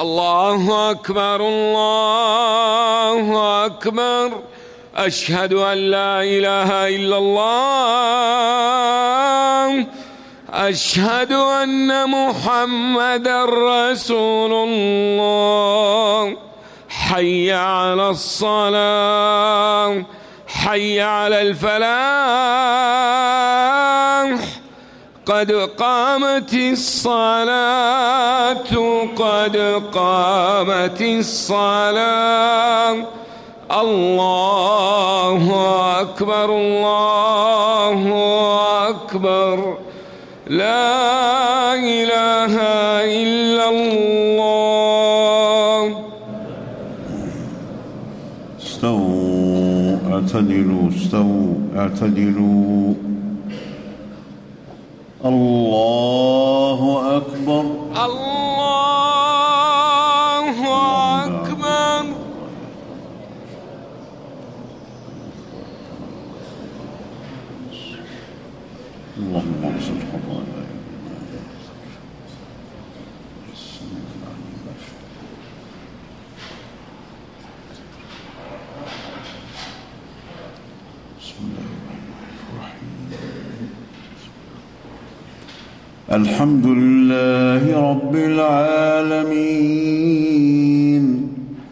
الله أكبر الله أكبر. أشهد أن لا إله إلا الله. أشهد أن محمدًا رسول الله. حي على الصلاة، حي على الفلاح، قد قامت الصلاة، قد قامت الصلاة. الله أكبر الله أكبر. لا إله إلا الله. استووا اعتدلوا، استووا اعتدلوا. الله أكبر الله أكبر. اللهم انصر حضارنا. الحمد لله رب العالمين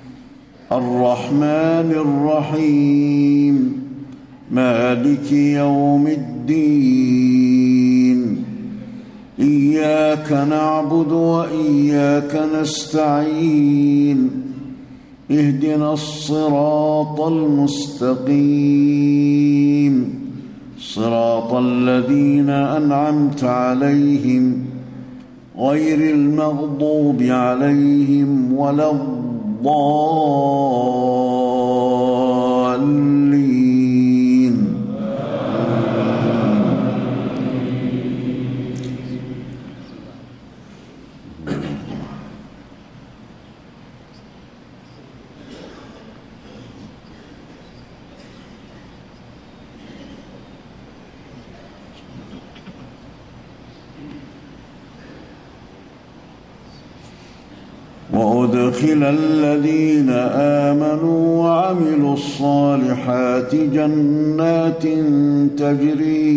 الرحمن الرحيم مالك يوم الدين. إياك نعبد وإياك نستعين. اهدنا الصراط المستقيم، صراط الذين أنعمت عليهم غير المغضوب عليهم ولا الضالين. وأدخل الذين آمنوا وعملوا الصالحات جنات تجري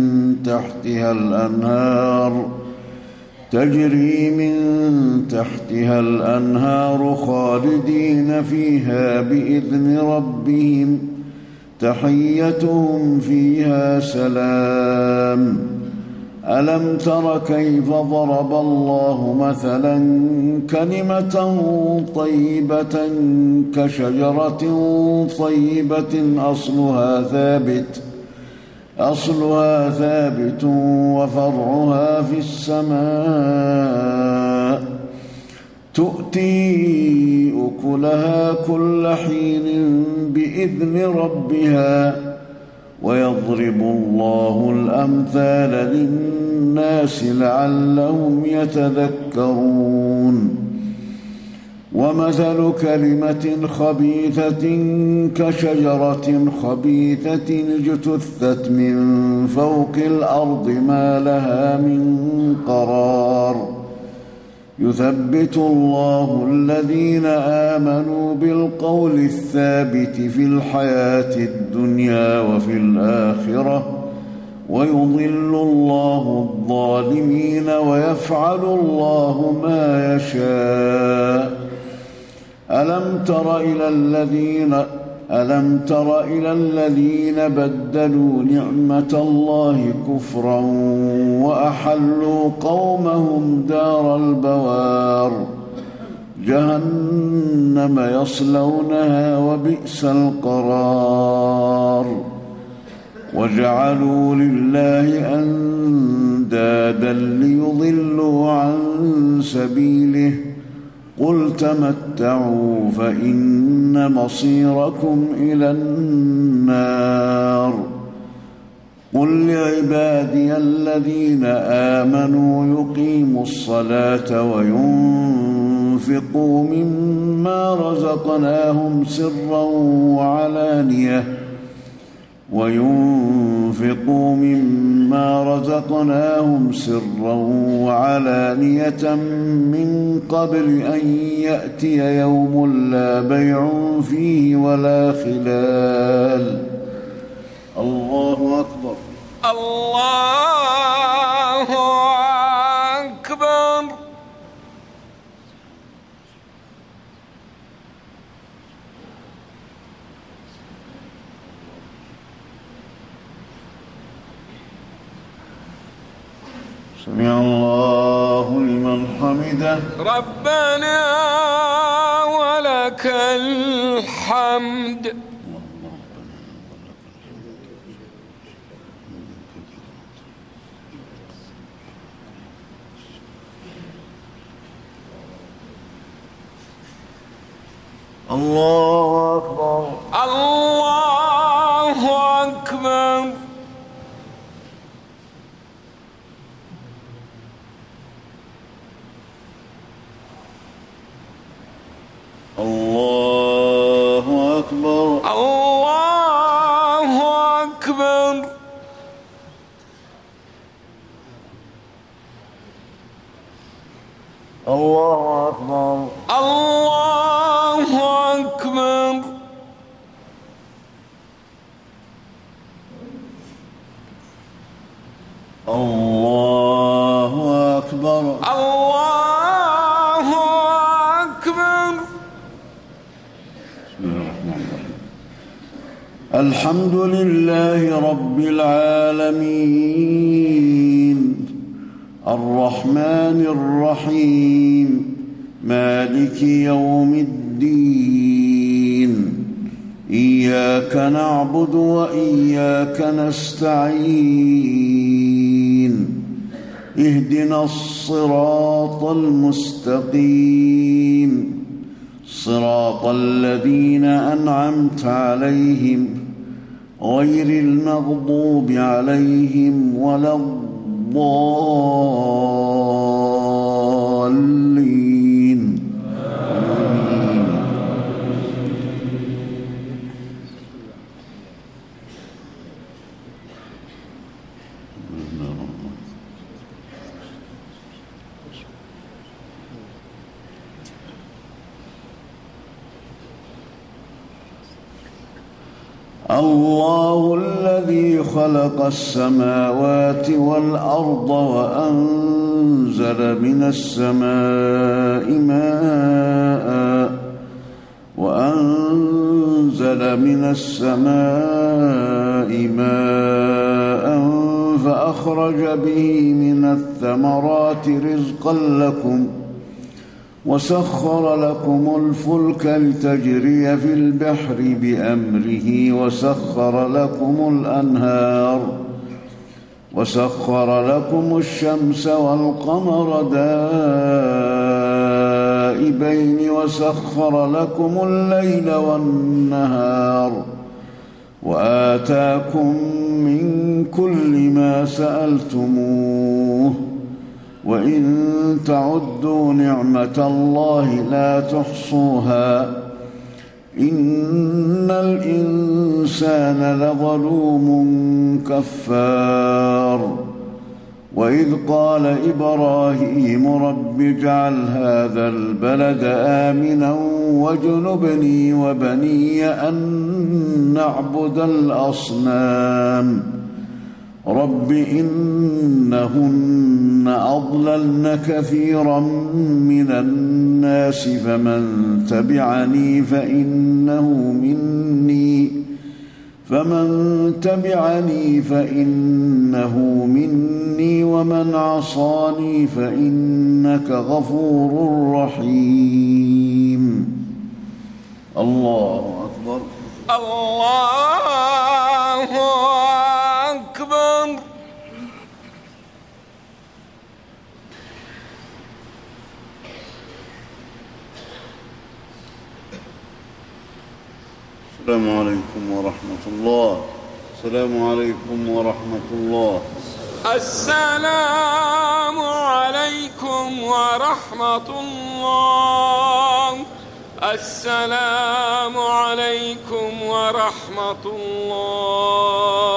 من تحتها الأنهار خالدين فيها بإذن ربهم تحيتهم فيها سلام. ألم تر كيف ضرب الله مثلا كلمة طيبة كشجرة طيبة أصلها ثابت وفرعها في السماء تؤتي أكلها كل حين بإذن ربها ويضرب الله الأمثال للناس لعلهم يتذكرون. ومثل كلمة خبيثة كشجرة خبيثة اجتثت من فوق الأرض ما لها من قرار. يثبت الله الذين آمنوا بالقول الثابت في الحياة الدنيا وفي الآخرة ويضل الله الظالمين ويفعل الله ما يشاء. ألم تر إلى الذين بدلوا نعمة الله كفرا وأحلوا قومهم دار البوار جهنم يصلونها وبئس القرار. وجعلوا لله أندادا ليضلوا عن سبيله قل تمتعوا فإن مصيركم إلى النار. قل لعبادي الذين آمنوا يقيموا الصلاة وينفقوا مما رزقناهم سرا وينفقوا مما رزقناهم سرا وعلانية من قبل أن يأتي يوم لا بيع فيه ولا خلال. الله أكبر. الله أكبر. سمع الله لمن حمده. ربنا ولك الحمد. الله أكبر. الله أكبر. الله أكبر. الله أكبر. الله أكبر. الله أكبر. الله أكبر. الله أكبر. بسم الله الرحمن الرحيم. الحمد لله رب العالمين الرحمن الرحيم مالك يوم الدين إياك نعبد وإياك نستعين اهدنا الصراط المستقيم صراط الذين أنعمت عليهم غير المغضوب عليهم ولا الضالين. آمين. الله الذي خلق السماوات والأرض وأنزل من السماء ماء فأخرج به من الثمرات رزقا لكم وسخر لكم الفلك لتجري في البحر بأمره وسخر لكم الشمس والقمر دائبين وسخر لكم الليل والنهار وآتاكم من كل ما سألتموه وإن تعدوا نعمة الله لا تحصوها إن الإنسان لظلوم كفار. وإذ قال إبراهيم رب اجعل هذا البلد آمنا واجنبني وبني أن نعبد الأصنام رب إنهن أضللن كثيرا من الناس فمن تبعني فإنه مني ومن عصاني فإنك غفور رحيم. الله أكبر. الله أكبر. السلام عليكم ورحمة الله. السلام عليكم ورحمة الله. السلام عليكم ورحمة الله. السلام عليكم ورحمة الله.